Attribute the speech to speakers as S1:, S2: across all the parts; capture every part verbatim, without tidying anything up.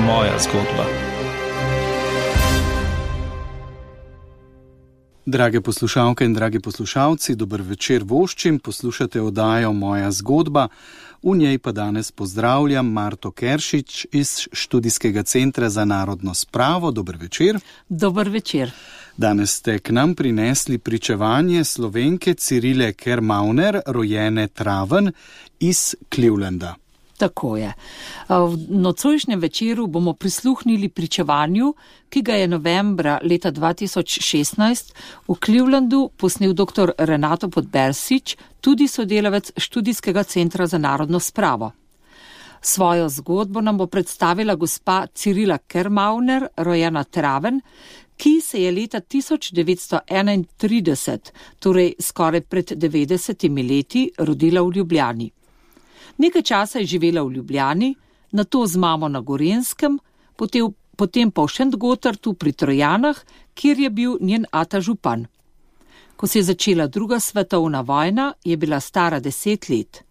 S1: moja zgodba.
S2: Drage poslušalke in dragi poslušalci, dober večer voščim, poslušate oddajo Moja zgodba. V njej pa danes pozdravljam Marto Keršič iz Študijskega centra za narodno spravo. Dober večer.
S3: Dober večer.
S2: Danes ste k nam prinesli pričevanje Slovenke Cirile Kermauner, rojene Traven iz Clevelanda.
S3: Tako je. V nocojšnjem večeru bomo prisluhnili pričevanju, ki ga je novembra leta dva tisoč šestnajst v Clevelandu posnel dr. Renato Podbersič, tudi sodelavec Študijskega centra za narodno spravo. Svojo zgodbo nam bo predstavila gospa Cirila Kermauner, rojena Traven, ki se je leta tisoč devetsto enaintrideset, torej skoraj pred devetdesetimi leti, rodila v Ljubljani. Nekaj časa je živela v Ljubljani, nato z mamo na Gorenjskem, potem, potem pa v Šentgotartu pri Trojanah, kjer je bil njen ata župan. Ko se je začela druga svetovna vojna, je bila stara deset let.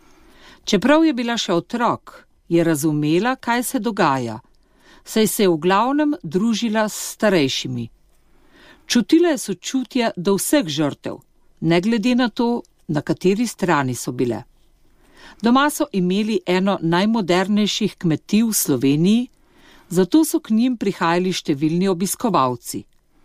S3: Čeprav je bila še otrok, je razumela, kaj se dogaja, saj se je v glavnem družila s starejšimi. Čutila je sočutje do vseh žrtev, ne glede na to, na kateri strani so bile. Doma so imeli eno najmodernejših kmetij v Sloveniji, zato so k njim prihajali številni obiskovalci.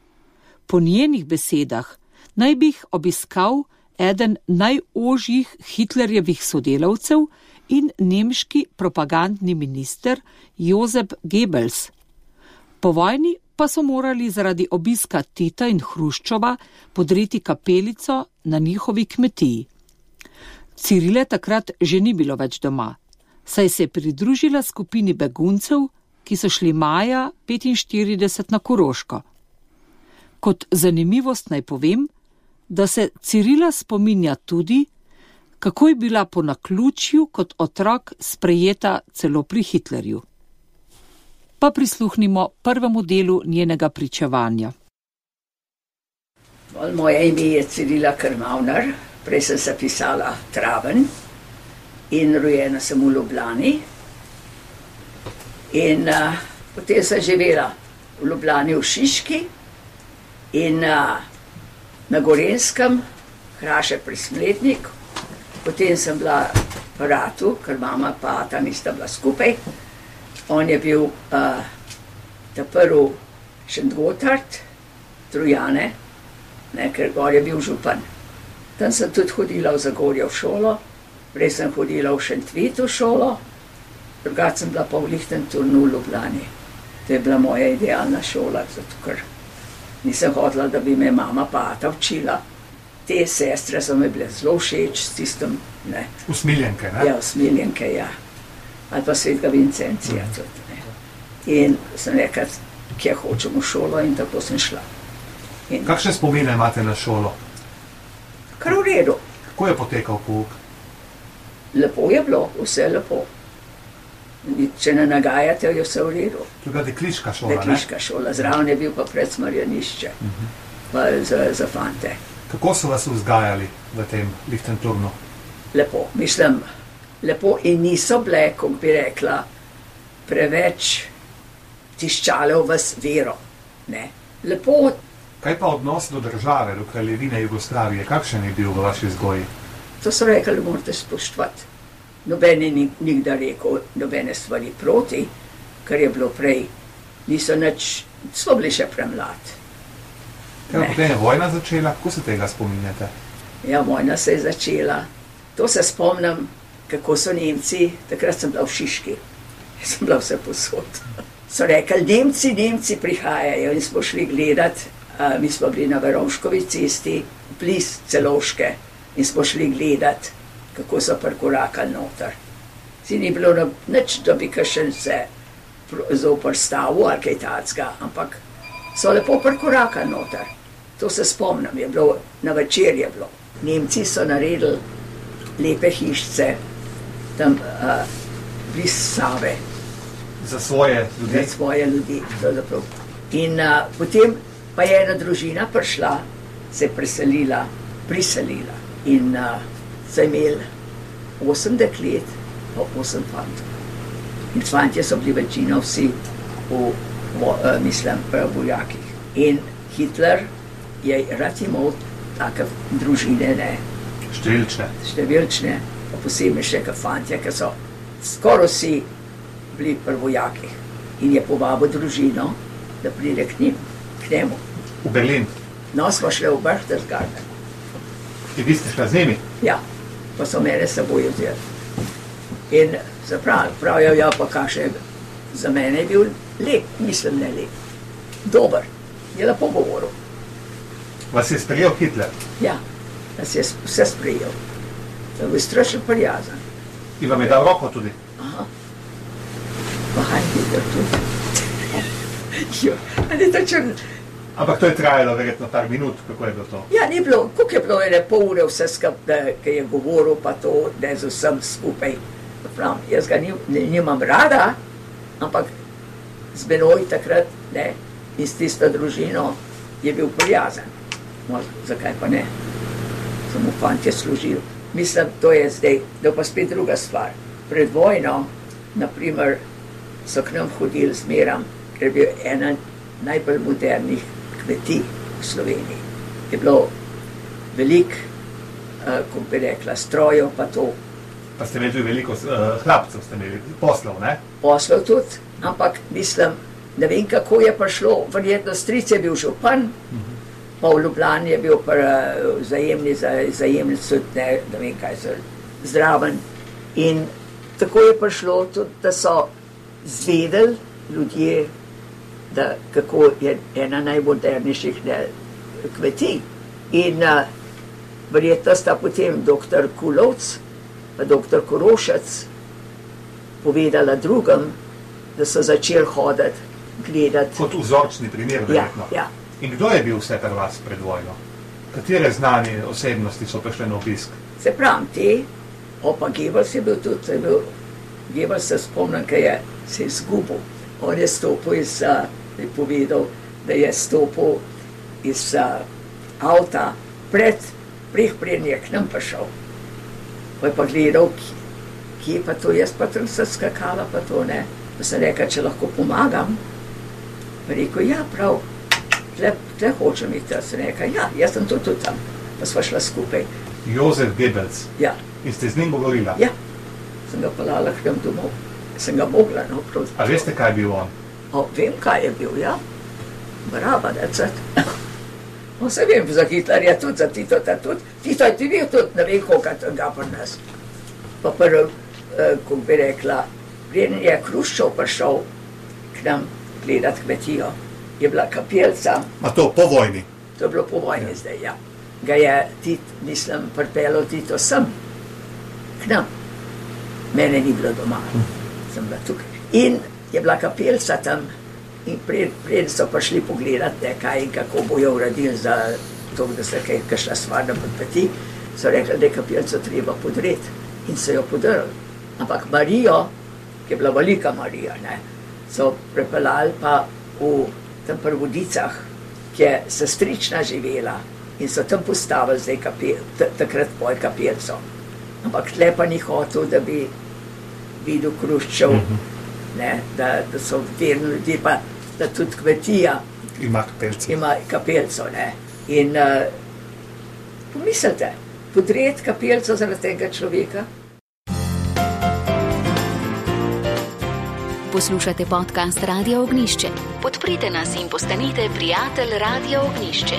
S3: Po njenih besedah naj bi jih obiskal eden najožjih Hitlerjevih sodelavcev in nemški propagandni minister Josef Goebbels. Po vojni pa so morali zaradi obiska Tita in Hruščova podreti kapelico na njihovi kmetiji. Cirile takrat že ni bilo več doma, saj se je pridružila skupini beguncev, ki so šli maja petinštirideset na Koroško. Kot zanimivost naj povem, da se Cirila spominja tudi, kako je bila po naključju kot otrok sprejeta celo pri Hitlerju. Pa prisluhnimo prvemu delu njenega pričevanja.
S4: Moje ime je Cirila Kermauner. Prej sem se pisala Traven in rojena sem v Ljubljani. In uh, potem sem živela v Ljubljani v Šiški in uh, na Gorenjskem, Hraše pri Smledniku. Potem sem bila v Ratu, ker mama pa ata nista bila skupaj. On je bil uh, ta prvi Šentgotart, Trojane, ne, ker gor je bil župan. Tam sem tudi hodila v Zagorje v šolo, prej sem hodila v Šentvitu v šolo, drugače sem bila pa v Lichtenturnu v Ljubljani. To je bila moja idealna šola, zato ker nisem hodila, da bi me mama pa ata učila. Te sestre so mi bile zelo všeč s tistem, ne.
S5: Usmiljenke, ne?
S4: Ja, usmiljenke, ja. Ali pa Svetega Vincencija tudi, ne. In sem rekla, kje hočem v šolo in tako sem šla. In
S5: kakšne spomine imate na šolo?
S4: Kar v redu.
S5: Kako je potekal pouk?
S4: Lepo je bilo, vse lepo. Če ne nagajate, je vse v redu.
S5: To je bila dekliška šola, ne?
S4: Dekliška šola, zraven je bil pa Predsmarjanišče, uh-huh. pa za, za fante.
S5: Kako so vas vzgajali v tem Lichtenturnu?
S4: Lepo, mislim, lepo in niso bile, kako bi rekla, preveč tiščale v vas vero, ne. Lepo.
S5: Kaj pa odnos do države, do kraljevine Jugoslavije? Kakšen je bil v vaši vzgoji?
S4: To so rekli, morate spoštovati. Noben je nikdar rekel nobene stvari proti, kar je bilo prej. Niso nič, so bili še premlad.
S5: Kaj potem je vojna začela? Kako se tega spominjate?
S4: Ja, vojna se je začela. To se spomnim, kako so Nemci, takrat sem bila v Šiški. Sem bila vse posod. So rekli, Nemci, Nemci prihajajo in smo šli gledati. Uh, mi smo bili na Verovškovi cesti, bliz Celovške in smo šli gledati, kako so prkorakali noter. Si ni bilo nič, da bi kakšen se zoprstavil ali kaj tacga, ampak so lepo prkorakali noter. To se spomnim, je bilo, na večer je bilo. Nemci so naredili lepe hišce tam uh, bliz Save.
S5: Za svoje ljudi?
S4: Za svoje ljudi, pravzaprav. In uh, potem pa je ena družina prišla, se je preselila, priselila in uh, so imeli osem deklet pa osem fantov. In fantje so bili večino vsi v, v mislim, vojakih. In Hitler je rad imel take družine, ne.
S5: Številčne.
S4: Številčne, pa posebej še ka fantje, ki so skoraj vsi bili pri vojakih. In je povabil družino, da pride k njim, k njemu.
S5: V Berlin.
S4: No, smo šli v Berchtesgaden.
S5: In vi ste šla z njimi?
S4: Ja, pa so mene s seboj vzeli. In zaprav, pravijo, ja, pa kakšen za mene je bil lep, mislim ne lep. Dober, je lepo govoril.
S5: Vas je sprejel Hitler?
S4: Ja, nas je vse sprejel. Da bi strašno prijazen.
S5: In vam je dal roko tudi?
S4: Aha. Pa Heim Hitler tudi. Jo, ali to črn...
S5: Ampak to je trajalo verjetno par minut, kako je bilo to?
S4: Ja, ni bilo, koliko je bilo ene pol ure vse skupaj, ki je govoril, pa to, da je z vsem skupaj. Pravim, jaz ga nim, nimam rada, ampak z menoj takrat, ne, in s tisto družino je bil prijazen. No, zakaj pa ne? Samo fantje služil. Mislim, to je zdaj, da pa spet druga stvar. Pred vojno, naprimer, so k nam hodili zmeram, ker je bil ena najbolj modernih kmetij v Sloveniji. Je bilo veliko, uh, kako bi rekla, strojev pa to.
S5: Pa ste imeli tudi veliko uh, hlapcev, ste imeli poslov, ne?
S4: Poslov tudi, ampak mislim, ne vem, kako je prišlo, verjetno stric je bil župan, uh-huh. Pa v Ljubljani je bil pa uh, zajemni, zajemni sud, ne, ne vem kaj so, zdraven. In tako je prišlo tudi, da so zvedeli ljudje, da kako je ena najmodernejših kmetij. In uh, verjetno sta potem doktor Kulovc pa doktor Korošec povedala drugim, da so začeli hoditi, gledati.
S5: Kot vzorčni primer, verjetno.
S4: Ja, ja.
S5: In kdo je bil vse pri vas pred vojno? Katere znane osebnosti so prišle na obisk?
S4: Se pravim, te, opa Goebbels je bil tudi, je bil, Goebbels se spomnim, kaj je se izgubil. On je stopil iz, je povedal, da je stopil iz uh, avta pred, preh prednji je k nam prišel. Pa je pa gledal, kje pa to, jaz pa tam se skakala, pa to ne. Pa sem rekel, če lahko pomagam. Pa rekel, ja, prav, tle, tle hočem iti. Sem rekel, ja, jaz sem to tudi tam. Pa sva šla skupaj.
S5: Josef Goebbels?
S4: Ja.
S5: In ste z njim govorila?
S4: Ja. Sem ga pelala k nam domov. Sem ga mogla, no, prav.
S5: A veste, kaj je bil on?
S4: O, vem, kaj je bil, ja. Brava, decet. O, se vem, za Hitlerja tudi, za Tito tudi. Tito je ti bil tudi, ne vem, koliko ga pri nas. Pa prv, eh, kako bi rekla, preden je Hruščov prišel k nam gledat kmetijo, je bila kapelca.
S5: A to po vojni?
S4: To je bilo po vojni ja. Zdaj, ja. Ga je Tit, mislim, pripelo Tito sem k nam. Mene ni bilo doma, hm. Sem bila tukaj. In je bila kapelca tam in pred, pred so prišli pogledat, ne, kaj in kako bojo uredili za to, da se kaj kakšna stvar ne podpeti, so rekli, da je kapelco treba podreti in so jo podrli. Ampak Marijo, ki je bila velika Marija, ne, so prepeljali pa v tam pri Vodicah, ki je sestrična živela in so tam postavili zdaj kapel, takrat poj kapelco. Ampak tle pa ni hotel, da bi videl Hruščov, mm-hmm. Ne, da, da so verni ljudje, pa da tudi kmetija
S5: ima kapelco.
S4: Ima kapelco, ne. In uh, pomislite, podreti kapelco zaradi tega človeka.
S1: Poslušate podcast Radio Ognjišče. Podprite nas in postanite prijatelj Radio Ognjišče.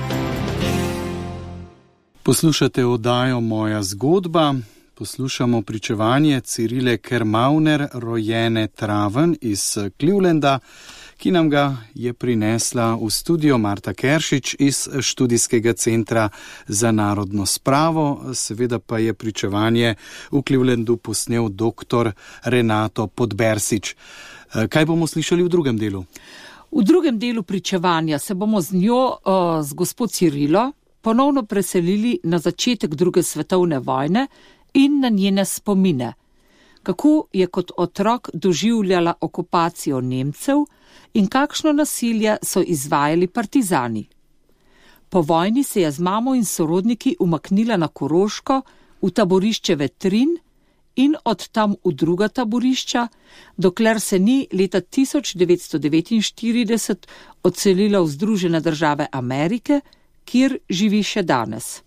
S2: Poslušate oddajo Moja zgodba. Poslušamo pričevanje Cirile Kermauner, rojene Traven iz Clevelanda, ki nam ga je prinesla v studio Marta Keršič iz Študijskega centra za narodno spravo. Seveda pa je pričevanje v Clevelandu posnel doktor Renato Podbersič. Kaj bomo slišali v drugem delu?
S3: V drugem delu pričevanja se bomo z njo, z gospod Cirilo, ponovno preselili na začetek druge svetovne vojne in na njene spomine, kako je kot otrok doživljala okupacijo Nemcev in kakšno nasilje so izvajali partizani. Po vojni se je z mamo in sorodniki umaknila na Koroško v taborišče Vetrin in od tam v druga taborišča, dokler se ni leta tisoč devetsto devetinštirideset odselila v Združene države Amerike, kjer živi še danes.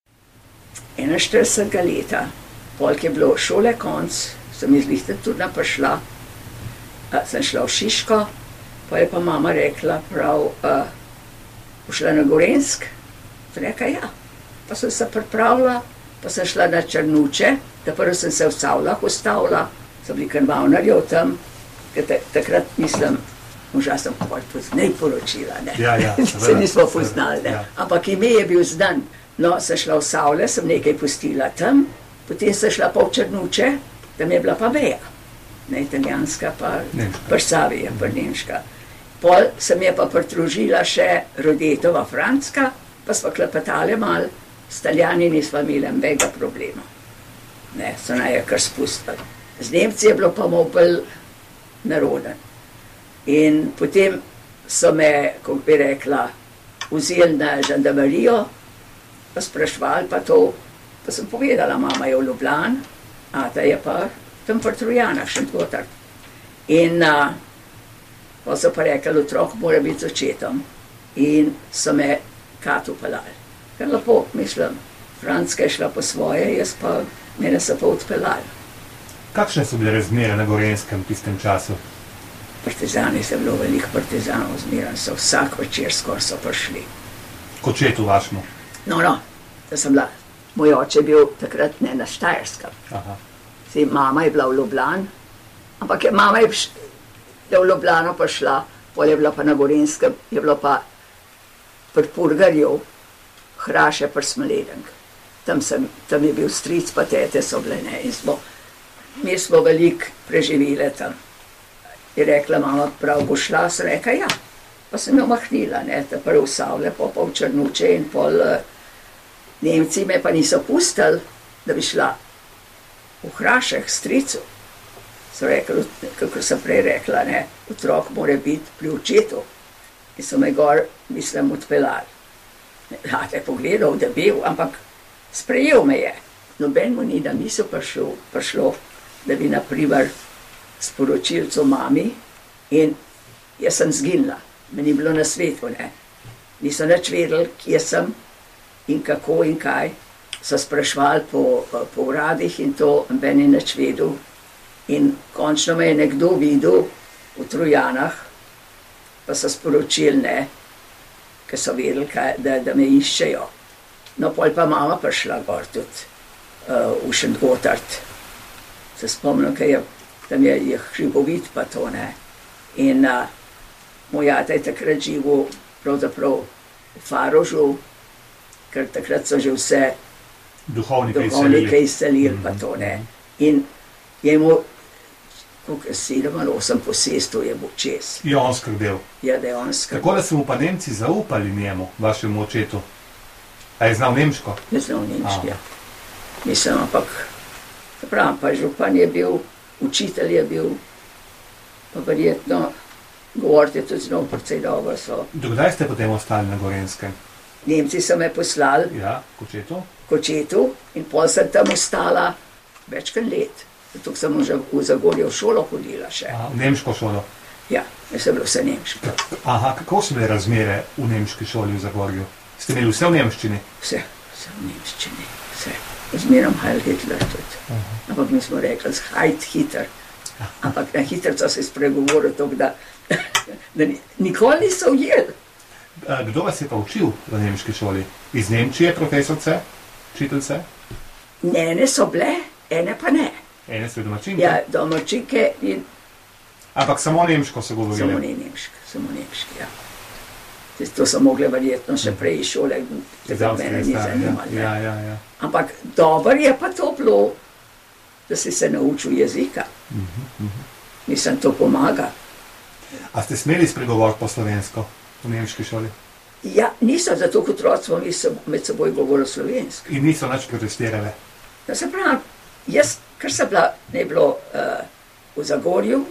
S4: enainštiridesetega leta, polk je bilo šole konc, sem izlihte tudi naprišla, sem šla v Šiško, pa je pa mama rekla prav, uh, pošla na Gorenjsk, sem rekla ja, pa sem se pripravila, pa sem šla na Črnuče, da prvo sem se v Savlah ustavila, so bili kanvavnarjev tam, ker te, takrat mislim, možda sem poznej poročila, ne,
S5: ja, ja,
S4: se nismo poznali, ne, ja. Ampak ime je bil znan. No, sem šla v Savle, sem nekaj pustila tam, potem sem šla pa v Črnuče, tam je bila pa veja, ne italijanska, pa Prsavija, pa nemška. Pol sem je pa pridružila še Rodetova Franska, pa smo klepetali mal, s Taljani nismo imeli nobenega problema. Ne, so naj je kar spustili. Z Nemci je bilo pa malo bolj naroden. In potem so me, kako bi rekla, vzeli na žandarmerijo, pa sprašvali pa to, pa sem povedala, mama je v Ljubljani, ata je pa tam pri Trojanah, Šentgotard. In uh, pa so pa rekli, otrok mora biti z očetom. In so me katu pelali. Kar lepo, mislim, Franska je šla po svoje, jaz pa, mene so pa odpeljali.
S5: Kakšne so bile razmere na Gorenjskem v tistem času?
S4: Partizani so bilo veliko partizanov, zmeraj so vsak večer skoraj so prišli.
S5: K očetu vašmu?
S4: No, no, da sem bila, moj oče je bil takrat ne na Štajerskem.
S5: Aha.
S4: Zdaj, mama je bila v Ljubljani, ampak je mama je, je v Ljubljano pa šla, pol je bila pa na Gorenjskem, je bila pa pri Purgarju, Hraše pri Smledenk. Tam, sem, tam je bil stric, pa tete so bile, ne, in smo, mi smo veliko preživeli tam. Je rekla, mama, prav bo šla, sem rekla, ja. Pa sem jo mahnila, ne, ta prv v Savle, pa pa v Črnuče in pol uh, Nemci me pa niso pustili, da bi šla v Hrašeh, stricu. So rekli, kako sem prej rekla, ne, otrok mora biti pri očetu. In so me gor, mislim, odpeljali. Ate je pogledal, da bil, ampak sprejel me je. Noben mu ni na misel prišlo, prišlo, da bi naprimer sporočilcu mami in jaz sem zginila. Me ni bilo na svetu, ne. Niso nič vedeli, kje sem in kako in kaj. So sprašvali po, po uradih in to, ben je nič vedel. In končno me je nekdo videl v Trojanah, pa so sporočili, ne, ker so vedeli, kaj, da, da me iščejo. No, pol pa mama prišla gor tudi uh, v Šentgotard. Se spomnim, ker je, tam je, je hribovit pa to, ne. In uh, moj ata je takrat živel pravzaprav v Farožu, ker takrat so že vse
S5: duhovnike,
S4: duhovnike izselili, pa to, ne. In je imel koliko sedem ali osem posestov je bil čez.
S5: Je on skrbel.
S4: Ja, da je on skrbel.
S5: Tako da so mu pa Nemci zaupali njemu, vašemu očetu. A je znal nemško?
S4: Je znal nemško, ja. Mislim, ampak, pravim, pa župan je bil, učitelj je bil, pa verjetno govoriti je tudi znal precej dobro so.
S5: Dokdaj ste potem ostali na Gorenjskem?
S4: Nemci so me poslali.
S5: Ja, k očetu?
S4: K očetu in pol sem tam ostala večkrat let. Tukaj sem že v Zagorju v šolo hodila še.
S5: Aha, v nemško šolo?
S4: Ja, jaz sem bilo vse nemško.
S5: Aha, kako so bile razmere v nemški šoli v Zagorju? Ste imeli vse v nemščini?
S4: Vse, vse v nemščini, vse. Zmerom Heil Hitler tudi. Uh-huh. Ampak mi smo rekli, Heil Hitler. Ampak na hitrco se spregovoril to, da, da nikoli niso ujeli.
S5: Kdo vas je pa učil v nemški šoli? Iz Nemčije, profesorce, učiteljice?
S4: Ne, ene so bile, ene pa ne.
S5: Ene so domačinke?
S4: Ja, domačinke in...
S5: Ampak samo nemško so govorili?
S4: Samo ne nemško, samo nemško, ja. To so mogle verjetno še prej iz šole, tako mene ni zanimalo.
S5: Ja, ja, ja.
S4: Ampak dobro je pa to bilo, da si se naučil jezika.
S5: Uh-huh, uh-huh.
S4: Mislim, to pomaga.
S5: A ste smeli spregovoriti po slovensko v nemški šoli?
S4: Ja, niso, zato kot otroci smo mi med seboj govorili slovensko.
S5: In niso nič protestirali?
S4: Da se pravi, jaz, kar sem bila, ne bilo uh, v Zagorju,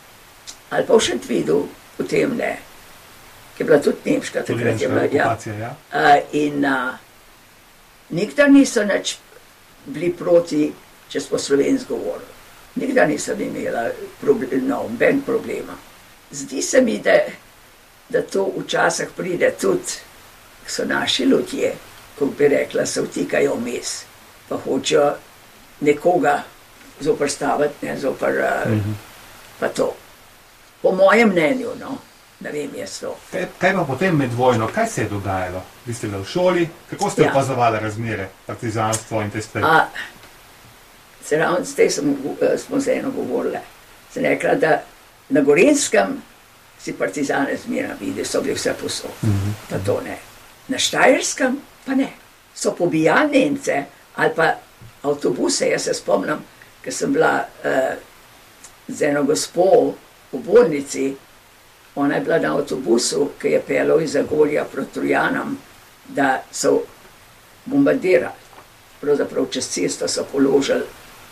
S4: ali pa v Šentvidu, potem ne, ki je bila tudi nemška,
S5: tudi
S4: takrat je bila,
S5: okupacija, ja.
S4: Uh, in uh, nikdar niso nič bili proti če smo slovensko govorili. Nikdar nisem imela problem, no, ben problema. Zdi se mi, da, da to včasih pride tudi, so naši ljudje, kot bi rekla, se vtikajo vmes, pa hočejo nekoga zoprstaviti, ne, zopr, mm-hmm. pa to. Po mojem mnenju, no, ne vem, jaz to.
S5: Kaj, kaj pa potem med vojno, kaj se je dogajalo? Vi ste bili v šoli, kako ste ja. opazovali razmere, partizanstvo in te stvari?
S4: Se ravno s tem smo se eno govorili. Sem rekla, da na Gorenskem si partizane zmeraj vidi, so bili vse posod, mm-hmm. pa to ne. Na Štajerskem pa ne. So pobijali Nemce ali pa avtobuse, jaz se spomnim, ker sem bila uh, z eno gospo v bolnici, ona je bila na avtobusu, ki je pelal iz Zagorja proti Trojanam, da so bombardirali. Pravzaprav čez cesto so položili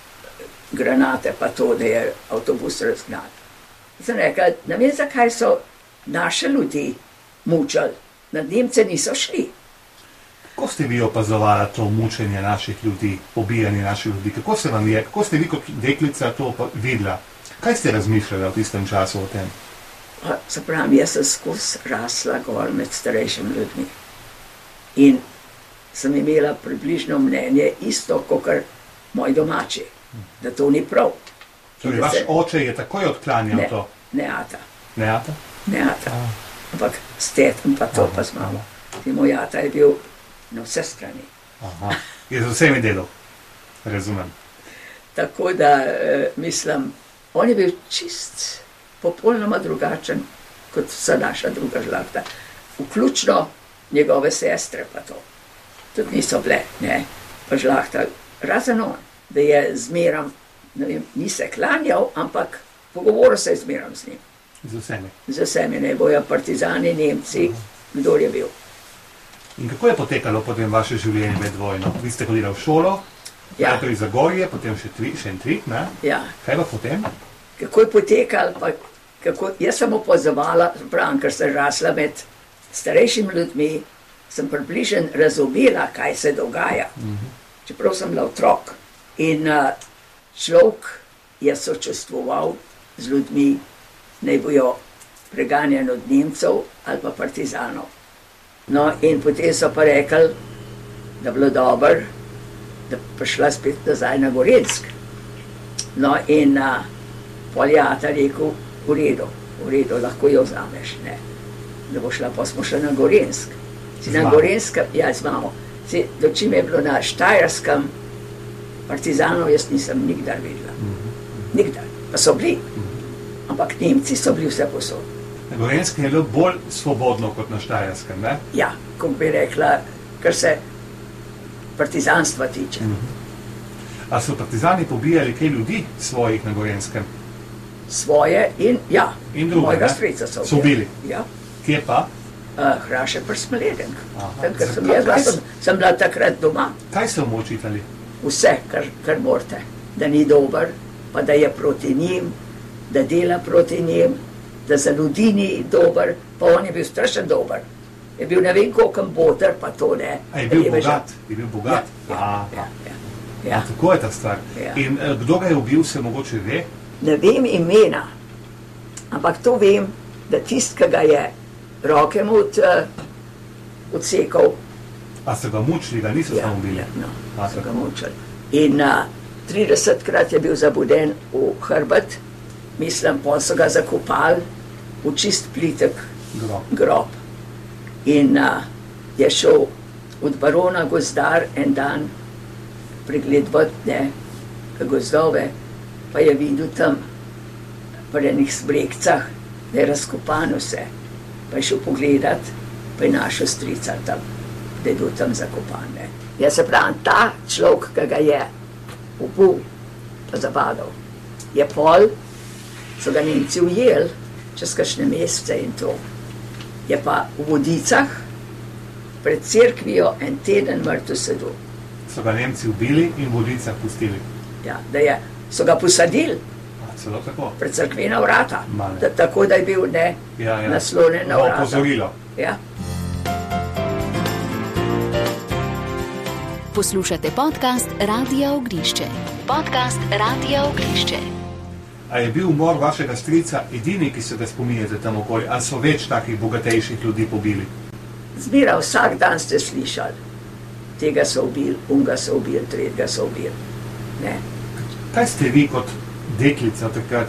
S4: granate, pa to, da je avtobus razgnal. Sem rekla, ne vem, zakaj so naše ljudi mučali, nad Nemce niso šli.
S5: Kako ste vi opazovali to mučenje naših ljudi, pobijanje naših ljudi? Kako se vam je, kako ste vi kot deklica to videla? Kaj ste razmišljali v tistem času o tem?
S4: Se pravi, jaz sem skozi rasla gor med starejšimi ljudmi. In sem imela približno mnenje isto, kot moji domači, da to ni prav.
S5: Torej, vaš se... oče je takoj odklanjal
S4: ne,
S5: to?
S4: Ne ata.
S5: Ne ata?
S4: Ne ata. Ampak s tetom pa to aha, pa z mamo. In moj ata je bil na vse strani.
S5: Aha, je z vsemi delal, razumem.
S4: Tako da, eh, mislim, on je bil čist popolnoma drugačen kot vsa naša druga žlahta. Vključno njegove sestre pa to. Tudi niso bile, ne, pa žlahta, razen on, da je zmeram, ne vem, ni se klanjal, ampak pogovoril se je zmeram z njim.
S5: Z vsemi? Z
S4: vsemi, ne bojo partizani, Nemci, aha. Kdor je bil.
S5: In kako je potekalo potem vaše življenje med vojno? Vi ste hodili v šolo,
S4: ja.
S5: Najprej iz Zagorje, potem še Šentvid, ne?
S4: Ja.
S5: Kaj pa potem?
S4: Kako je potekalo, pa kako, jaz sem opazovala, pravim, ker sem rasla med starejšimi ljudmi, sem približno razumela, kaj se dogaja. Mm-hmm. Čeprav sem bila otrok. In uh, človek je sočustvoval z ljudmi, naj bojo preganjeni od Nemcev ali pa partizanov. No, in potem so pa rekli, da bilo dobro, da prišla spet nazaj na Gorensk. No, in uh, Poljata rekel, v redu, v redu, lahko jo vzameš, ne. Da bo šla, pa smo šli na Gorensk. Si na Gorenskem, ja, z mamo. Si, dočim je bilo na Štajerskem, partizanov jaz nisem nikdar videla. Mm-hmm. Nikdar. Pa so bili. Mm-hmm. Ampak Nemci so bili vse posod.
S5: Na Gorenskem je bilo bolj svobodno kot na Štajerskem, ne?
S4: Ja, kot bi rekla, kar se partizanstva tiče.
S5: Mm-hmm. A so partizani pobijali kaj ljudi svojih na Gorenskem?
S4: Svoje in, ja,
S5: in druge,
S4: mojega strica so,
S5: so bili.
S4: Ja.
S5: Kje pa?
S4: Uh, Hraše pri Smledenk. Ker sem, sem, sem bila takrat doma.
S5: Kaj so mu učitali?
S4: Vse, kar, kar morate. Da ni dober, pa da je proti njim, da dela proti njim, da za ljudi ni dober, pa on je bil strašen dober. Je bil ne vem koliko boter, pa to ne.
S5: A je bil je bogat? Je bil bogat?
S4: Ja, ja, ja, ja, ja.
S5: A, tako je ta stvar.
S4: Ja.
S5: In uh, kdo ga je ubil, se mogoče ve?
S4: Ne vem imena, ampak to vem, da tist, ki ga je roke mu od, uh, odsekal.
S5: A so ga mučili, ga niso
S4: ja,
S5: samo ubili?
S4: Ja, no, A, so ga mučili. In uh, tridesetkrat je bil zabuden v hrbet, mislim, pol so ga zakopali v čist plitek
S5: grob.
S4: grob. In uh, je šel od barona gozdar en dan pregledovat, ne, gozdove, pa je videl tam pri enih smrekcah, da je razkopano vse. Pa je šel pogledat, pa je našel strica tam, da je bil tam zakopan. Ne. Jaz se pravim, ta človek, ki ga je ubil, pa zabadal, je pol, so ga Nemci ujeli, čez kakšne mesece in to. Je pa v Vodicah pred cerkvijo en teden mrtev sedel.
S5: So ga Nemci ubili in v Vodicah pustili?
S4: Ja, da je, so ga posadili.
S5: A, celo tako?
S4: Pred cerkvena vrata. Da, tako, da je bil ne
S5: ja, ja.
S4: naslonjen na vrata.
S5: Opozorilo.
S4: Ja.
S1: Poslušate podcast Radia Ognišče. Podcast Radia Ognišče.
S5: A je bil umor vašega strica edini, ki se ga spominjate tam okoli, ali so več takih bogatejših ljudi pobili?
S4: Zbira, vsak dan ste slišali, tega so ubili, unga so ubili, tretjega so ubili. Ne.
S5: Kaj ste vi kot deklica takrat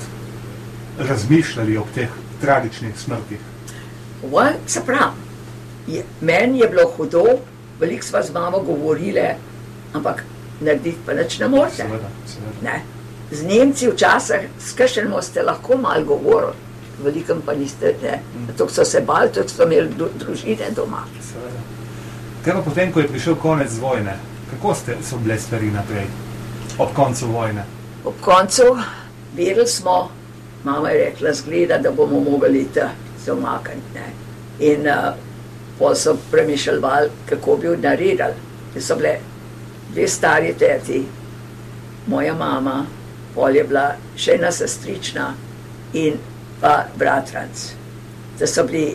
S5: razmišljali ob teh tragičnih smrtih?
S4: Ova, se pravi, meni je bilo hudo, veliko sva z mamo govorile, ampak narediti pa nič ne morete.
S5: Seveda, seveda.
S4: Ne. Z Nemci včasih, s kakšnemu ste lahko malo govorili, velikem pa niste, ne. Zato so se bali, tudi so imeli družine doma.
S5: Seveda. Kaj pa potem, ko je prišel konec vojne, kako ste, so bile stvari naprej, ob koncu vojne?
S4: Ob koncu vedeli smo, mama je rekla, zgleda, da bomo mogli iti se umakniti, ne. In uh, pol so premišljali, kako bi naredili. Te so bile dve stari teti, moja mama, pol je bila še ena sestrična in pa bratranc. Da so bili,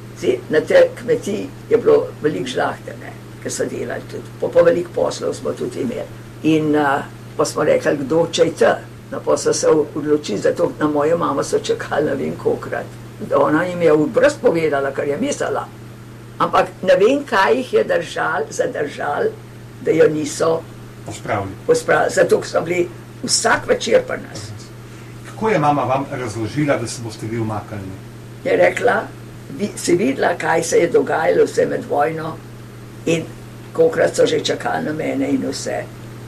S4: na te kmetiji je bilo veliko žlahte, ne, ker so delali tudi. Po, po veliko poslov smo tudi imeli. In uh, pa smo rekli, kdo če je te. No, pa so se odločili, zato na mojo mamo so čakali, ne vem kolikrat. Da ona jim je v brst povedala, kar je mislila. Ampak ne vem, kaj jih je držal, zadržal, da jo niso
S5: pospravili.
S4: pospravili. Zato so bili vsak večer pri nas.
S5: Kako je mama vam razložila, da se boste vi umaknili?
S4: Je rekla, vi, si videla, kaj se je dogajalo vse med vojno in kolikrat so že čakali na mene in vse.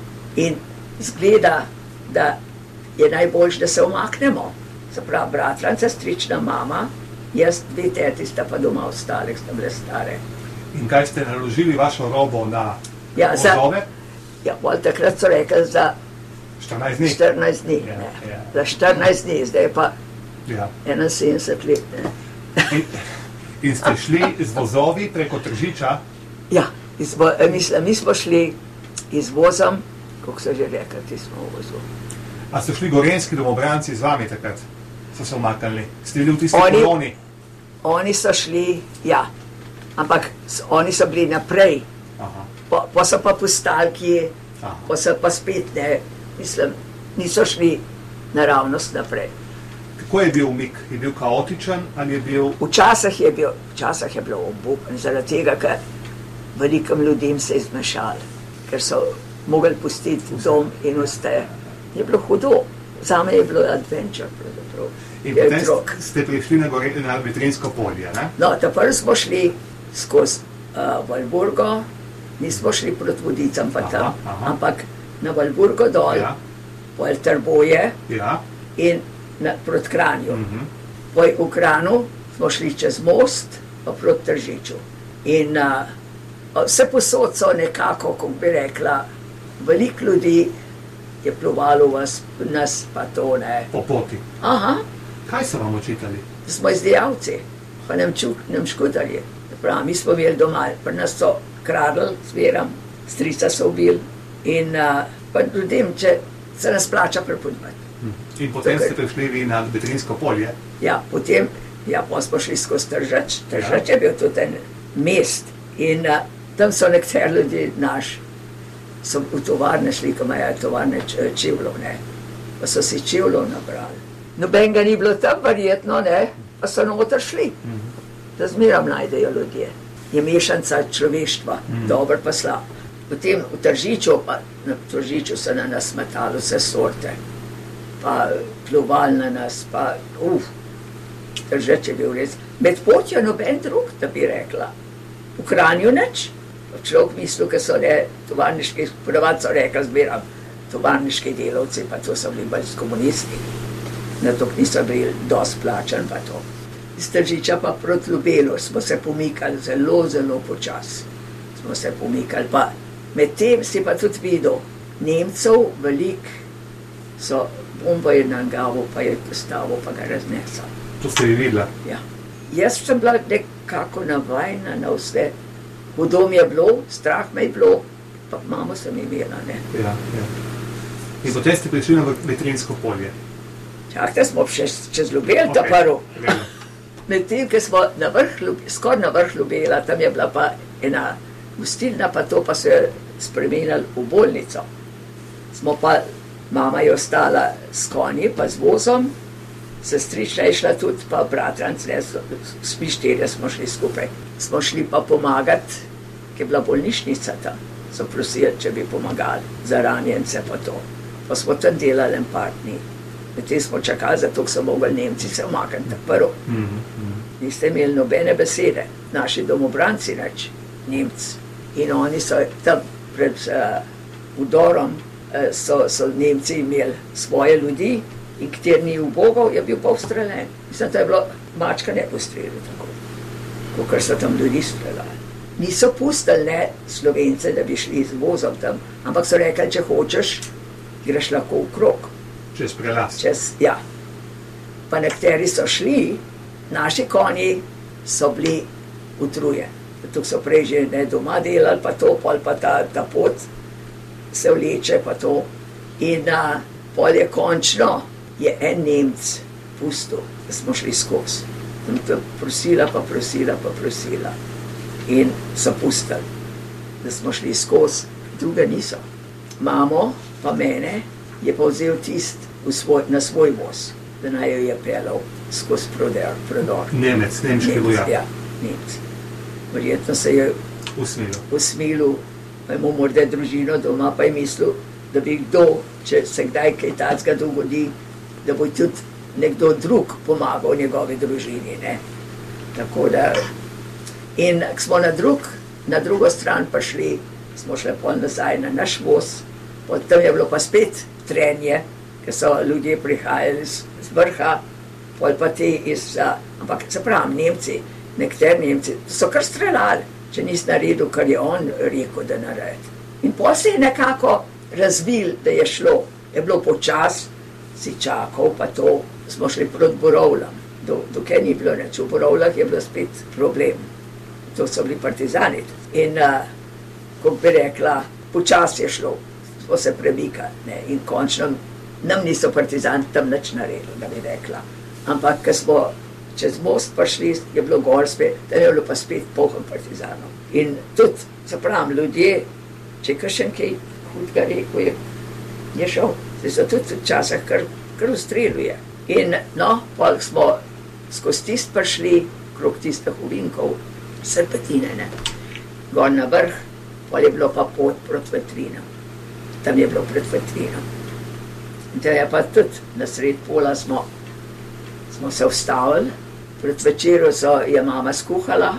S4: In zgleda, da je najboljš, da se umaknemo. Se pravi, bratranca, strična mama, jaz, dve teti sta pa doma ostali, sta bile stare.
S5: In kaj ste naložili vašo robo na
S4: Ja, za,
S5: vozove?
S4: ja, bolj takrat so rekli za
S5: štirinajst dni?
S4: štirinajst dni,
S5: Ja,
S4: ne.
S5: ja.
S4: Za štirinajst dni, zdaj pa
S5: Ja.
S4: enainsedemdeset let, ne.
S5: In, in ste šli z vozovi preko Tržiča?
S4: Ja, izvo, mislim, mi smo šli izvozom, kako so že rekli, ti smo v vozu.
S5: A so šli gorenski domobranci z vami takrat? So se umaknili? Ste bili v tisti
S4: Oni-
S5: koloni?
S4: Oni so šli, ja, ampak s, oni so bili naprej,
S5: Aha.
S4: pa, pa so pa postali kje,
S5: Aha.
S4: pa so pa spet ne, mislim, niso šli naravnost naprej.
S5: Kako je bil umik? Je bil kaotičen ali je bil...
S4: Včasih je bil, včasih je bilo obupen, zaradi tega, ker velikim ljudem se je zmešalo, ker so mogli pustiti dom in vse. Je bilo hudo, zame je bilo adventure, pravzaprav.
S5: In
S4: Ker
S5: potem
S4: otrok.
S5: ste prišli na, gore, na Vetrinsko polje, ne?
S4: No, takrat smo šli skozi uh, Valburgo, nismo šli proti Vodicam pa
S5: Aha,
S4: tam,
S5: aha.
S4: ampak na Valburgo dol,
S5: Ja.
S4: pol Trboje
S5: Ja.
S4: in na, proti Kranju.
S5: Mhm.
S4: Poj v Kranu smo šli čez most pa proti Tržiču. In uh, vse posod so nekako, kako bi rekla, veliko ljudi je plovalo vas, nas pa to ne.
S5: Po poti.
S4: Aha,
S5: Kaj so vam očitali?
S4: da smo izdajalci, pa nam, čuk, nam škudarji. Pravi, mi smo imeli doma, pri nas so kradli, zveram, strica so ubili in uh, pa ljudem, če se nas plača prepodbati.
S5: In potem
S4: Tukaj.
S5: ste prišli vi na Vetrinsko polje.
S4: Ja, potem, ja, pa smo šli skozi Tržač. Tržač je bil tudi en mest in uh, tam so nekateri ljudje naš, so v tovarne šli, ko imajo tovarne č- čevljev, ne, pa so si čevljev nabrali. Noben ga ni bilo tam verjetno, ne, pa so noter šli. Da zmeram najdejo ljudje. Je mešanca človeštva, dober pa slab. Potem v Tržiču, pa na Tržiču so na nas metali vse sorte, pa plovali na nas, pa uf, Tržič je bil res. Med potjo noben drug, da bi rekla. V Kranju nič. Pa človek mislil, ker so le tovarniški, ponavadi so rekli, zberam, tovarniški delavci, pa to so bili bolj komunisti. Na to niso bili dosti plačan, pa to. Iz Tržiča pa proti Ljubelu smo se pomikali zelo, zelo počas. Smo se pomikali, pa med tem si pa tudi videl, Nemcev velik so, bomba je na Angavu, pa je postavil, pa ga raznesel.
S5: To ste vi videla.
S4: Ja. Jaz sem bila nekako navajena na vse. Hudo mi je bilo, strah me je bilo, pa mamo sem imela, ne.
S5: Ja, ja. In potem ste prišli na Vetrinsko polje.
S4: Čakajte, smo še čez Ljubel ta
S5: Okej,
S4: paru.
S5: gremo.
S4: Medtem, ko smo na vrh, Ljub- skoraj na vrh Ljubela, tam je bila pa ena gostilna pa to pa se je spremenili v bolnico. Smo pa, mama je ostala s konji, pa z vozom, sestrična je šla tudi, pa bratranc, ne, smi štirje smo šli skupaj. Smo šli pa pomagati, ki je bila bolnišnica tam. So prosili, če bi pomagali za ranjence pa to. Pa smo tam delali en par dni. Medtem smo čakali, zato so mogli Nemci se umakniti prvo. Niste imeli nobene besede, naši domobranci reč, Nemci. In oni so tam pred uh, udorom, uh, so, so Nemci imeli svoje ljudi in kjer ni ubogov, je bil pa ustreljen. Mislim, da je bilo mačka ne postrelil tako, kakor so tam ljudi streljali. Niso pustili ne Slovence, da bi šli z vozom tam, ampak so rekli, če hočeš, greš lahko v krog.
S5: Čez prelaz.
S4: Čez, ja. Pa nekateri so šli, naši konji so bili utrujeni. Tukaj so prej že ne doma delali, pa to, pol pa ta, ta pot se vleče, pa to. In a, pol je končno, je en Nemc pustil, da smo šli skozi. Sem to prosila, pa prosila, pa prosila. In so pustili, da smo šli skozi, druga niso. Mamo pa mene je pa vzel tist v svoj, na svoj voz, da naj jo je pelal skozi prodor. prodor.
S5: Nemec, nemški vojak.
S4: Ja, Nemec. Verjetno se je
S5: usmilil.
S4: usmilil, pa je mu morda družino doma, pa je mislil, da bi kdo, če se kdaj kaj takega dogodi, da bo tudi nekdo drug pomagal njegovi družini, ne. Tako da... In ko smo na, drug, na drugo stran pa šli, smo šli pol nazaj na naš voz, tam je bilo pa spet trenje, ker so ljudje prihajali z, z vrha, pol pa te iz, ampak se pravim, Nemci, nekateri Nemci, so kar streljali, če nisi naredil, kar je on rekel, da naredi. In pol se je nekako razvil, da je šlo, je bilo počas, si čakal, pa to, smo šli proti Borovljam, Do, dokaj ni bilo neč, v Borovljah je bilo spet problem. To so bili partizani. In, uh, ko bi rekla, počas je šlo, smo se premikali, ne, in končno nam niso partizani tam nič naredili, da bi rekla. Ampak, ko smo čez most pa šli, je bilo gor spet, tam je bilo pa spet polno partizanov. In tudi, se pravim, ljudje, če je kakšen kaj hudega rekel, je, je šel. Zdaj so tudi včasih kar, kar ustreluje. In, no, pa smo skozi tist prišli, krog tistih ovinkov, Serpentine, ne. Gor na vrh, pol je bilo pa pot proti Vetrinam. Tam je bilo pred Vetrinom. In tam je pa tudi na sred pola smo, smo se ustavili. Pred večeru so, je mama skuhala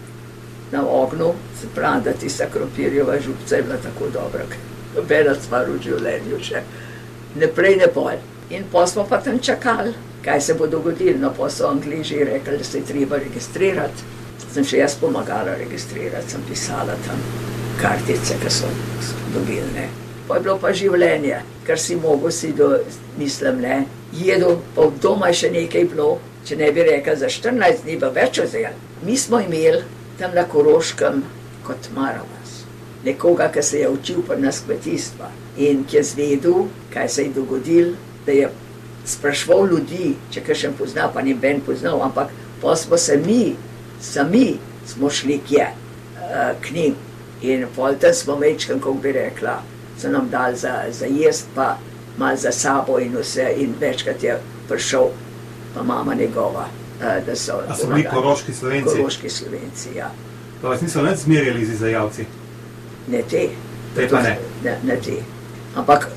S4: na ognju, se pravi, da tista krompirjeva župca je bila tako dobra, nobena stvar v življenju še. Ne prej, ne pol. In pol smo pa tam čakali, kaj se bo dogodilo. No, pol so Angliži rekli, da se je treba registrirati. Sem še jaz pomagala registrirati, sem pisala tam kartice, ki so, so dobili, ne. Pa je bilo pa življenje, kar si mogel si do, mislim, ne, jedu, pa v doma še nekaj bilo, če ne bi rekel, za štirinajst dni pa več vzel. Mi smo imeli tam na Koroškem kot Maravas, nekoga, ki se je učil pri nas kmetijstva in ki je zvedel, kaj se je dogodilo, da je sprašval ljudi, če kakšen pozna, pa ni ben poznal, ampak pa smo se mi, sami smo šli kje, uh, k njim. In pol tam smo mečkam, kako bi rekla, so nam dali za, za jest, pa malo za sabo in vse, in večkrat je prišel, pa mama njegova, uh, da so...
S5: A so bili koroški Slovenci?
S4: Koroški Slovenci, ja.
S5: Pa vas niso nič zmerjali z izdajalci?
S4: Ne te.
S5: Te pa ne?
S4: Ne, ne te. Ampak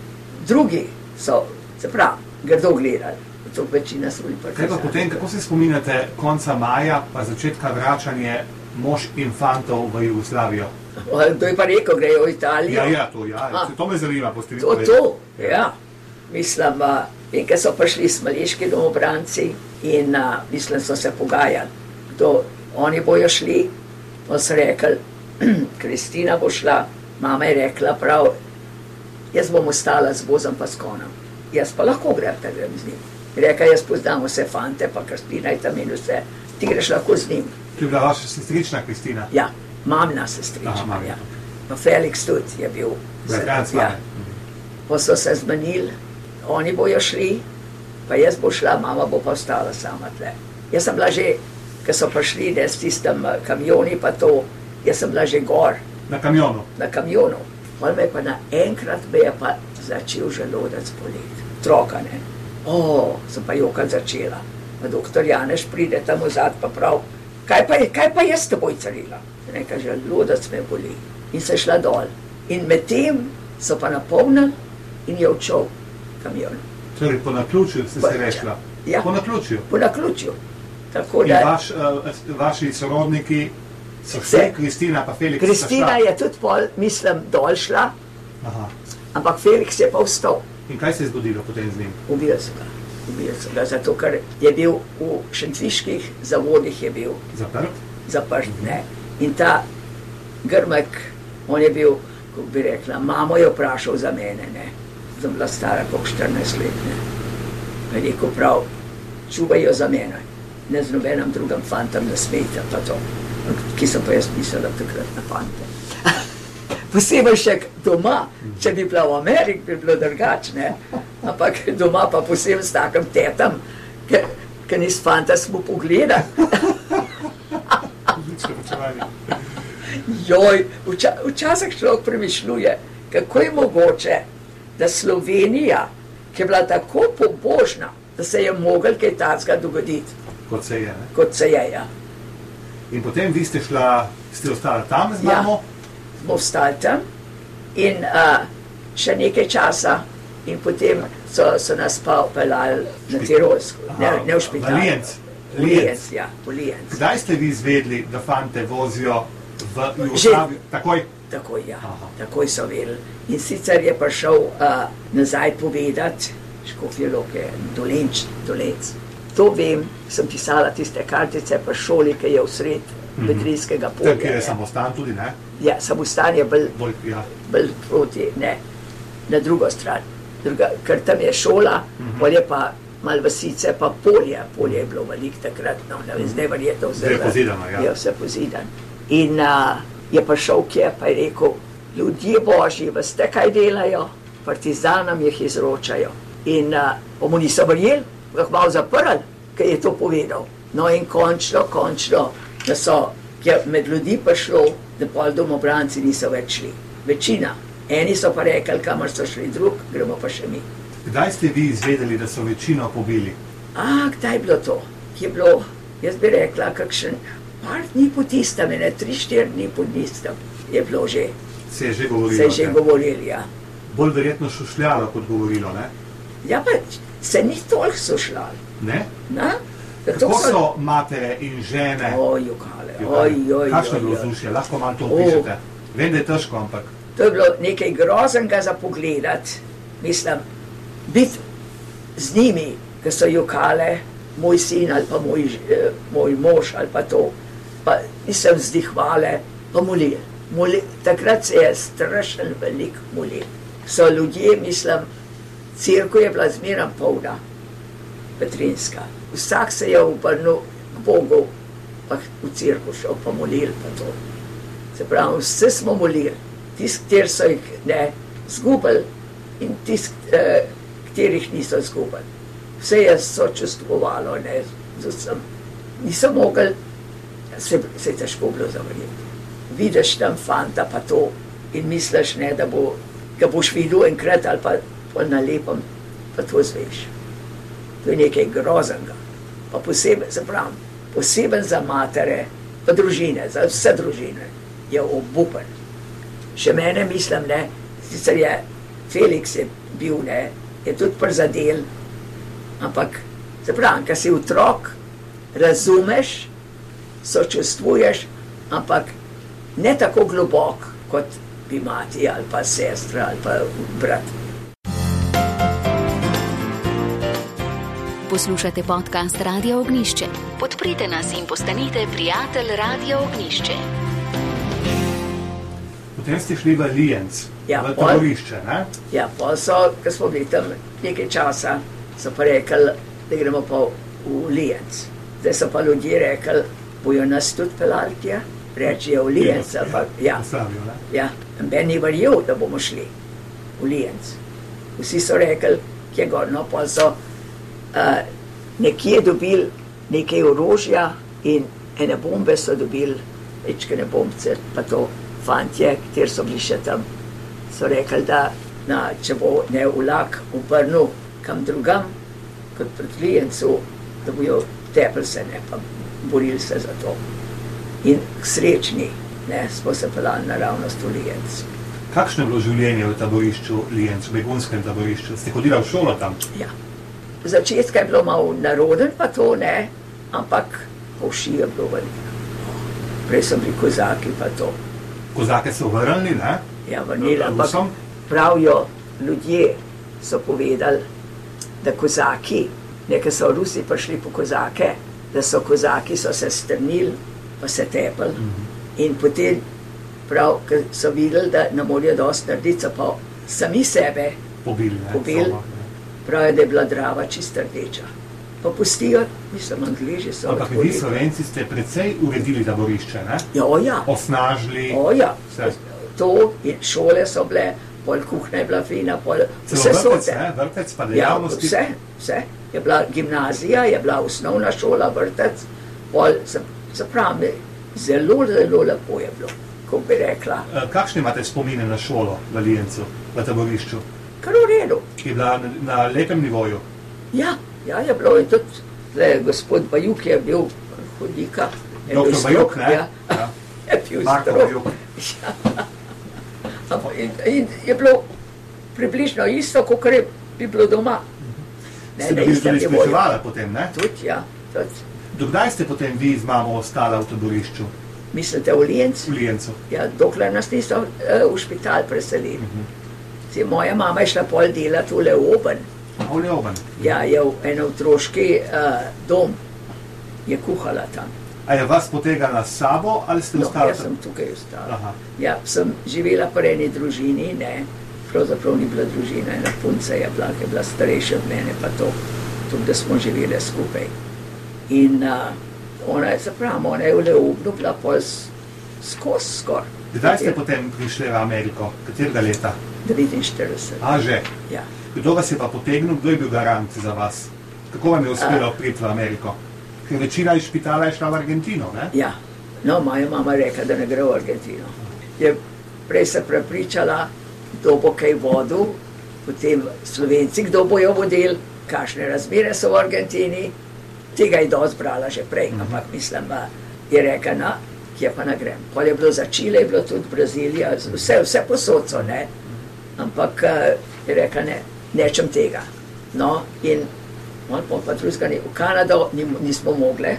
S4: drugi so, se pravi, grdo gledali. To večina so bili partizani.
S5: Kaj pa potem, kako se spominjate konca maja, pa začetka vračanje mož infantov v Jugoslavijo?
S4: To je pa rekel, grejo v Italijo.
S5: Ja, ja, to, ja. A, to me zanima, boste vi
S4: to,
S5: povedali.
S4: To, ja. Mislim, in ko so prišli smališki domobranci in a, mislim, so se pogajali. To, oni bojo šli, pa so rekli, Kristina bo šla, mama je rekla prav, jaz bom ostala z vozom pa s konom. Jaz pa lahko grem, da grem z njim. Reka, jaz poznam vse fante, pa Kristina je tam in vse, ti greš lahko z njim.
S5: To je bila vaša sestrična Kristina?
S4: Ja, mamina sestrična, ja. Pa Felix tudi je bil.
S5: Bratranc,
S4: ja. Pa so se zmenili, oni bojo šli, pa jaz bo šla, mama bo pa ostala sama tle. Jaz sem bila že, ko so prišli, da s tistem kamioni pa to, jaz sem bila že gor.
S5: Na kamionu?
S4: Na kamionu. Pol me pa naenkrat me je pa začel želodec boleti. Troka, ne. O, sem pa jokati začela. Pa doktor Janez pride tam vzad pa prav, kaj pa, kaj pa jaz s teboj carila? Neka želodec me boli. In se šla dol. In medtem so pa napolnili in je odšel kamion.
S5: Torej, po naključju ste se rekla?
S4: Ja.
S5: Po naključju?
S4: Po naključju. Tako
S5: in
S4: da,
S5: vaš, uh, vaši sorodniki so vse, Kristina pa Felix
S4: Kristina je tudi pol, mislim, dol šla,
S5: Aha.
S4: ampak Felix je pa vstal.
S5: In kaj se je zgodilo potem z njim?
S4: Ubili so ga. Ubili so ga, zato ker je bil v šentviških zavodih je bil
S5: zaprt,
S4: zaprt ne. In ta Grmek, on je bil, kako bi rekla, mamo je vprašal za mene, ne. Sem bila stara kot štirinajst let, ne. Je rekel prav, čuvajo za mene, ne z nobenem drugim fantom ne smejte, pa to, ki sem pa jaz mislila takrat na fante. Posebej še doma, če bi bila v Ameriki, bi bilo drugačne, ampak doma pa posebej s takim tetam, ki nis fanta smo pogledali. Joj, vča, včasih človek premišljuje, kako je mogoče, da Slovenija, ki je bila tako pobožna, da se je mogel kaj takega dogoditi.
S5: Kot se je, ne?
S4: Kot se je, ja.
S5: In potem vi ste šla, ste ostala tam z mamo?
S4: Ja, smo ostali tam in uh, še nekaj časa in potem so, so nas pa upeljali na Tirolsko, ne, ne v špital.
S5: V Lienc?
S4: V Lienc, ja, v Lienc.
S5: Kdaj ste vi izvedli, da fante vozijo v Jugoslavijo? Takoj?
S4: Takoj, ja.
S5: Aha.
S4: Takoj so vedeli. In sicer je prišel uh, nazaj povedati, Škofje Loke, Dolenč, Dolenc. To vem, sem pisala tiste kartice pa šoli, ki je v sred Vedrinskega polja.
S5: Tako je samostan tudi, ne?
S4: Ja, samostan je bolj,
S5: bolj, ja.
S4: bolj proti, ne, na drugo stran. Druga, ker tam je šola, uh-huh. Pol je pa malo vasice, pa polje. Polje je bilo veliko takrat, no, ne vem, zdaj verjetno vse.
S5: Zdaj je pozidano, ja.
S4: Je vse pozidano. In uh, je prišel kje, pa je rekel, ljudje božji, veste kaj delajo? Partizanom jih izročajo. In uh, bomo niso verjeli, ga malo zaprli, kaj je to povedal. No in končno, končno, da so med ljudi prišlo, da pol domobranci niso več šli. Večina. Eni so pa rekli, kamor so šli drug, gremo pa še mi.
S5: Kdaj ste vi izvedeli, da so večino pobili?
S4: A, kdaj je bilo to? Je bilo, jaz bi rekla, kakšen par dni po tistem, ne, tri, štiri dni po tistem je bilo že.
S5: Se je že govorilo?
S4: Se je že govorili, ja.
S5: Bolj verjetno šušljalo, kot govorilo, ne?
S4: Ja, pa se ni toliko šušljalo.
S5: Ne?
S4: Na?
S5: Kako so matere in žene?
S4: Oj, Jukale, oj, oj,
S5: Kakšno je bilo
S4: oj.
S5: vzdušje? Lahko malo to opišete. Vem, da je težko, ampak...
S4: To je bilo nekaj groznega za pogledati. Mislim, biti z njimi, ki so jokale, moj sin ali pa moj, eh, moj mož ali pa to, pa nisem zdihvale, pa molili. Moli, takrat se je strašno veliko molil. So ljudje, mislim, cerkev je bila zmeraj polna, Petrinska. Vsak se je obrnil k Bogu, pa v cerkev šel, pa molil pa to. Se pravi, vse smo molili. Tist, kjer so jih ne zgubili in tist, eh, katerih niso zgubili. Vse je sočustvovalo, ne, z vsem. Niso mogli, se, se je težko bilo zavrjeti. Vidiš tam fanta pa to in misliš, ne, da bo, ga boš videl enkrat ali pa pol na lepem, pa to zveš. To je nekaj groznega. Pa posebej, se pravim, posebej za matere, pa družine, za vse družine je obupen. Še mene, mislim, ne, sicer je Felix je bil, ne, je tudi prizadel, ampak, se pravim, kad si otrok, razumeš, sočustvuješ, ampak ne tako globok, kot bi mati ali pa sestra ali pa brat.
S1: Poslušate podcast Radio Ognjišče. Podprite nas in postanite prijatelj Radio Ognjišče.
S5: Potem ste šli v Lienc,
S4: Ja,
S5: v
S4: pol-
S5: taborišče, ne?
S4: Ja, pa so, ko smo bili tam nekaj časa, so pa rekli, da gremo pa v Lienc. Zdaj so pa ljudje rekli, bojo nas tudi pelali tja, rečijo v Lienc, ali pa, ja,
S5: V Slavijo, ne?
S4: ja, noben ni verjel, da bomo šli v Lienc. Vsi so rekli, kje gor, no, pa so uh, nekje dobili nekaj orožja in ene bombe so dobili Ečkene bombce, pa to fantje, kjer so bili še tam, so rekli, da na, če bo ne vlak obrnil kam drugam, kot pred Lijencu, da bojo tepli se, ne, pa borili se za to. In srečni, ne, smo se pelali naravnost v Lijenc.
S5: Kakšno je bilo življenje v taborišču Lijenc, v begunskem taborišču? Ste hodili v šolo tam?
S4: Ja. V začetku je bilo malo naroden, pa to ne, ampak povši je bilo veliko. Prej so bili kozaki, pa to.
S5: Kozake so vrnili, ne?
S4: Ja, vrnili, ampak pravijo, ljudje so povedali, da kozaki, nekaj so Rusi prišli po kozake, da so kozaki so se strnili, pa se tepli. Mm-hmm. In potem prav, ker so videli, da ne morajo dosti narediti, pa sami sebe
S5: pobili, ne?
S4: Pobil, pravijo, da je bila Drava čisto rdeča. Pa pustijo, mislim, Angleži so...
S5: Ampak vi Slovenci ste precej uredili taborišče, ne?
S4: Ja, ja.
S5: Osnažili...
S4: O, ja.
S5: Vse.
S4: To in šole so bile, pol kuhna je bila fina, pol vse
S5: vrtec,
S4: sote.
S5: Ne? Vrtec pa
S4: Ja,
S5: dejavnosti...
S4: vse, vse. Je bila gimnazija, je bila osnovna šola, vrtec, pol, se, se pravi, zelo, zelo lepo je bilo, ko bi rekla.
S5: Kakšne imate spomine na šolo v Lijencu, v taborišču?
S4: Kar v redu.
S5: Je bila na, na lepem nivoju?
S4: Ja, ja, je bilo in tudi, le, gospod Bajuk je bil hodnika.
S5: Doktor Bajuk, ne?
S4: Ja,
S5: ja.
S4: Je bil
S5: Marko
S4: strok.
S5: Bajuk.
S4: Ja. In, in je bilo približno isto, kot je bi bilo doma.
S5: Ne, ste bili tudi spričevala potem, ne?
S4: Tudi, ja. Tudi.
S5: Dokdaj ste potem vi z mamo ostala v taborišču?
S4: Mislite v Lijencu?
S5: V Lijencu.
S4: Ja, dokler nas niso uh, v špital preselili. Uh-huh. Moja mama je šla pol delati v Leoben.
S5: V Leoben?
S4: Ja, je v en otroški uh, dom. Je kuhala tam.
S5: A je vas potegala s sabo ali ste
S4: No,
S5: ostali
S4: jaz
S5: tam?
S4: sem tukaj ostala.
S5: Aha.
S4: Ja, sem živela pri eni družini, ne. Pravzaprav ni bila družina, ena punca je bila, ki je bila starejša od mene, pa to. Tudi, da smo živeli skupaj. In uh, ona je, se pravi, ona je v Leobnu bila pol skozi skor.
S5: Kdaj ste potem prišli v Ameriko? Katerega leta?
S4: devetinštirideset.
S5: A, že?
S4: Ja.
S5: Kdo vas je pa potegnil, kdo je bil garant za vas? Kako vam je uspelo priti v Ameriko? Ker večina iz špitala je šla v Argentino, ne?
S4: Ja. No, moja mama je rekla, da ne gre v Argentino. Je prej se prepričala, kdo bo kaj vodil, potem Slovenci, kdo bo jo vodil, kakšne razmere so v Argentini. Tega je dosti brala že prej, uh-huh. ampak mislim, da je rekla, na, kje pa ne grem. Pol je bilo za Čile, je bilo tudi Brazilija, vse, vse posod so, ne. Ampak je rekla, ne, nečem tega. No, in on pa drugega ni. V Kanado nismo mogli,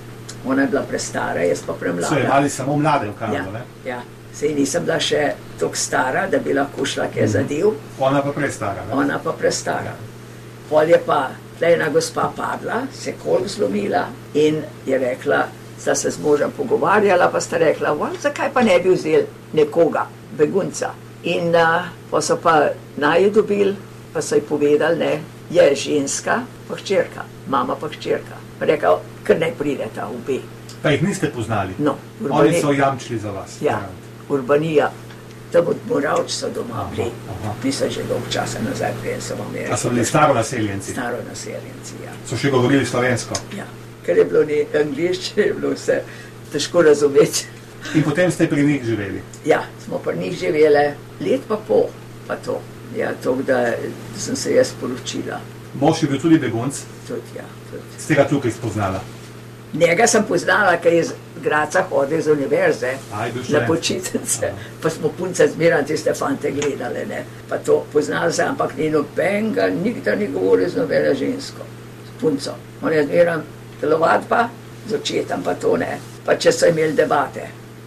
S4: ona je bila prestara, jaz pa premlada.
S5: So imali samo mlade v Kanado,
S4: ja,
S5: ne?
S4: Ja, sej nisem bila še toliko stara, da bi lahko šla kaj zadev.
S5: Ona pa prestara, ne?
S4: Ona pa prestara. Pol je pa tle ena gospa padla, se kolk zlomila in je rekla, sta se z možem pogovarjala, pa sta rekla, zakaj pa ne bi vzeli nekoga, begunca. In uh, pa so pa naj dobili, pa so ji povedali, ne, je ženska, pa hčerka, mama pa hčerka. Pa rekel, kar naj prideta obe.
S5: Pa jih niste poznali?
S4: No,
S5: Urbani... Oni so jamčili za vas?
S4: Ja, Urbanija. Tam od Moravč so doma bili. Nisem že dolg časa nazaj, preden sem v Ameriki.
S5: A so bili staro naseljenci?
S4: Staro naseljenci, ja.
S5: So še govorili slovensko?
S4: Ja, ker je bilo ne angliščine, je bilo vse težko razumeti.
S5: In potem ste pri njih živeli?
S4: Ja, smo pri njih živeli let pa pol, pa to. Ja, to, da, da sem se jaz poročila.
S5: Mož je bil tudi begunc?
S4: Tudi, ja. Tudi.
S5: Ste ga tukaj spoznala?
S4: Njega sem poznala, ker je iz Graca hodil z univerze
S5: Aj,
S4: na počitnice. Pa smo punce zmeraj tiste fante gledali, ne. Pa to poznala se, ampak ni nobenega, nikdar ni govoril z nobeno žensko, s punco. On je zmeraj telovadba, z očetom pa to ne. Pa če so imeli debate,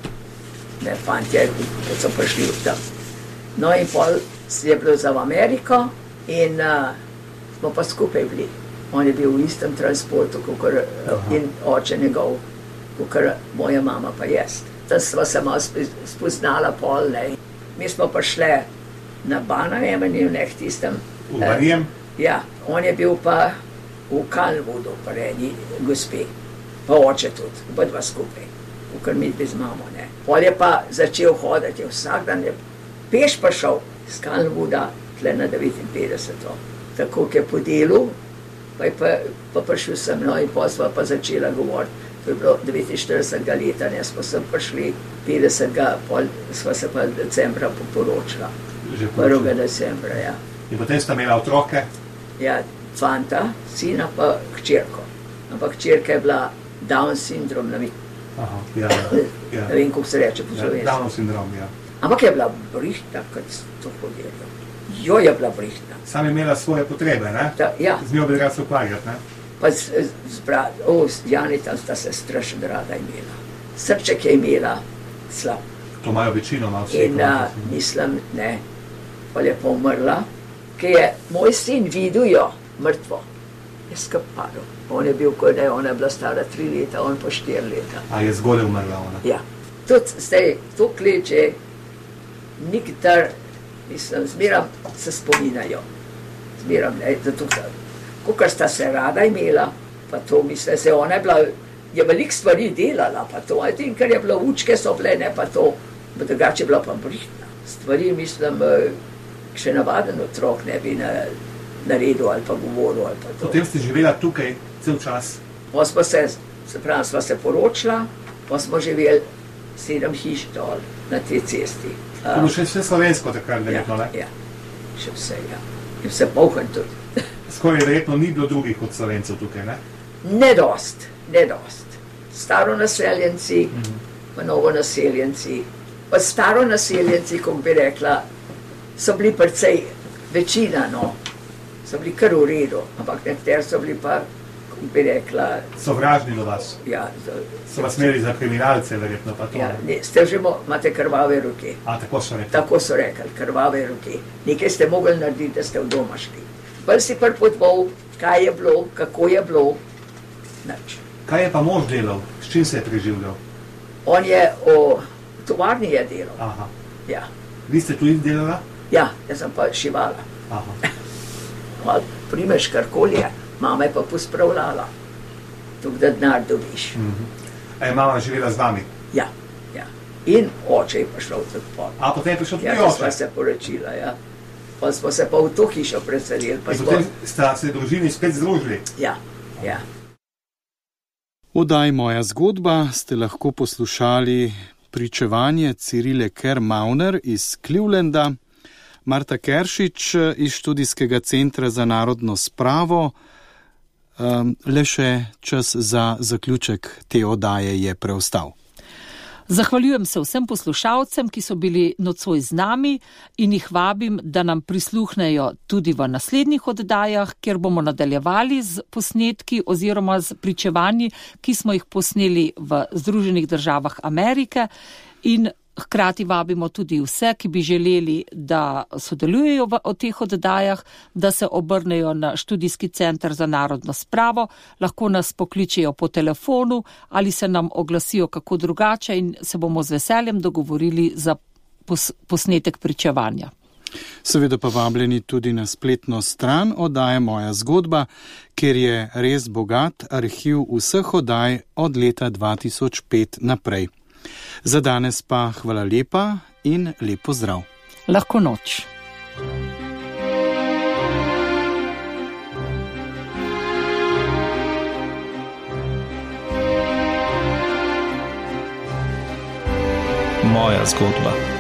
S4: ne, fantje, ko so prišli v tam. No in pol je bilo za v Ameriko in uh, smo pa skupaj bili. On je bil v istem transportu, kakor, in oče njegov, kakor moja mama pa jaz. Tam smo se malo spoznala pol, ne. Mi smo prišli na Banajem, v nek tistem.
S5: V Banajem?
S4: Eh, ja, on je bil pa v Kalvudu, pa eni gospe. Pa oče tudi, oba dva skupaj. Kakor mi bi z mamo, ne. Pol je pa začel hoditi, vsak dan je peš pa šel iz Kalvuda, tle na devetinpetdeseto. Tako, ki je po delu, pa je pa, pa prišel sem, no in pa sva pa začela govoriti. to je bilo devetinštiridesetega leta, ne, smo sem prišli, petdesetega, pol smo se pa decembra poporočila. prvega decembra, ja.
S5: In potem sta imela otroke?
S4: Ja, fanta, sina pa hčerko. Ampak hčerka je bila Down sindrom, ne vem,
S5: Aha, ja, ja.
S4: ne vem, kako se reče po
S5: Ja,
S4: slovenski.
S5: Downov sindrom, ja.
S4: Ampak je bila brihtna, kot to povedal. Jo je bila brihtna.
S5: Sam je imela svoje potrebe, ne?
S4: Ta, ja,
S5: Z njo bi rad se ukvarjati, ne?
S4: pa z, z brat, o, s Janitom sta se strašno rada imela. Srček je imela slab.
S5: To imajo večinoma vsi.
S4: In a, mislim, ne, pa je pomrla, ki je moj sin videl jo mrtvo. Je skapadil. On je bil, kot da je ona bila stara tri leta, on pa štiri leta.
S5: A je zgodaj umrla ona?
S4: Ja. Tudi zdaj, to kleče, nikdar, mislim, zmeram se spominajo. Zmeram, ne, zato, kakor sta se rada imela, pa to, mislim, se ona je bila, je veliko stvari delala, pa to, in ker je bilo učke so bile, ne, pa to, pa drugače je bila pa brihtna. Stvari, mislim, še navaden otrok ne bi na, naredil ali pa govoril ali pa to.
S5: Potem ste živela tukaj cel čas?
S4: Pa smo se, se pravi, smo se poročila, pa smo živeli sedem hiš dol na tej cesti.
S5: To je bilo še vse slovensko takrat, verjetno,
S4: ja,
S5: ne?
S4: ja, še vse, ja. In vse polhen tudi.
S5: Skoraj verjetno ni bilo drugih od Slovencev tukaj, ne?
S4: Ne dost, ne dost. Staro naseljenci, mm-hmm. pa novo naseljenci. Pa staro naseljenci, kako bi rekla, so bili precej večina, no. So bili kar v redu, ampak nekateri so bili pa, kako bi rekla...
S5: Sovražni do vas?
S4: Ja. So,
S5: so vas imeli za kriminalce, verjetno, pa to?
S4: Ja, ne, ste že imate krvave roke.
S5: A, tako so rekli?
S4: Tako so rekli, krvave roke. Nekaj ste mogli narediti, da ste v doma šli. Bolj si prpotoval, kaj je bilo, kako je bilo, nič.
S5: Kaj je pa mož delal? S čim se je preživljal?
S4: On je o tovarni je delal.
S5: Aha.
S4: Ja.
S5: Vi ste tudi delala?
S4: Ja, jaz sem pa šivala.
S5: Aha.
S4: Mal primeš karkoli je, mama je pa pospravljala. Tuk da denar dobiš.
S5: Mm-hmm. A je mama živela z vami?
S4: Ja, ja. In oče je prišel v odpor.
S5: A potem je prišel tudi
S4: ja,
S5: oče? Ja,
S4: smo se poročila, ja. Pa smo se pa v to hišo preselili.
S5: In potem sta se družini spet združili?
S4: Ja, ja.
S2: Oddaj Moja zgodba ste lahko poslušali pričevanje Cirile Kerr-Mauner iz Clevelanda, Marta Keršič iz Študijskega centra za narodno spravo. Um, le še čas za zaključek te oddaje je preostal.
S3: Zahvaljujem se vsem poslušalcem, ki so bili nocoj z nami in jih vabim, da nam prisluhnejo tudi v naslednjih oddajah, kjer bomo nadaljevali z posnetki oziroma z pričevanji, ki smo jih posneli v Združenih državah Amerike, in hkrati vabimo tudi vse, ki bi želeli, da sodelujejo v teh oddajah, da se obrnejo na Študijski center za narodno spravo, lahko nas pokličejo po telefonu ali se nam oglasijo kako drugače in se bomo z veseljem dogovorili za pos- posnetek pričevanja.
S2: Seveda pa vabljeni tudi na spletno stran oddaje Moja zgodba, kjer je res bogat arhiv vseh oddaj od leta dva tisoč pet naprej. Za danes pa hvala lepa in lep pozdrav.
S3: Lahko noč.
S6: Moja zgodba.